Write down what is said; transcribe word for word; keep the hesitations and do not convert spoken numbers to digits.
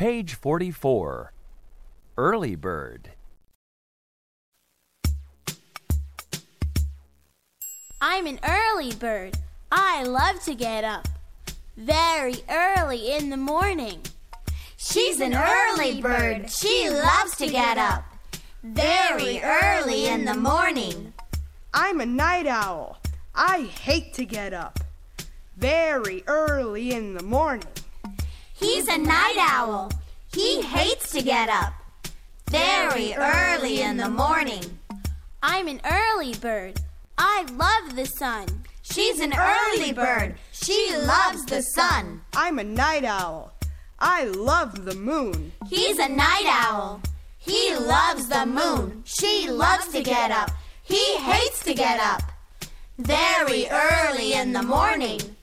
Page forty-four. Early bird. I'm an early bird. I love to get up very early in the morning. She's an early bird. She loves to get up very early in the morning. I'm a night owl. I hate to get up very early in the morning. He's a night owl. He hates to get up very early in the morning. I'm an early bird. I love the sun. She's an early bird. She loves the sun. I'm a night owl. I love the moon. He's a night owl. He loves the moon. She loves to get up. He hates to get up very early in the morning.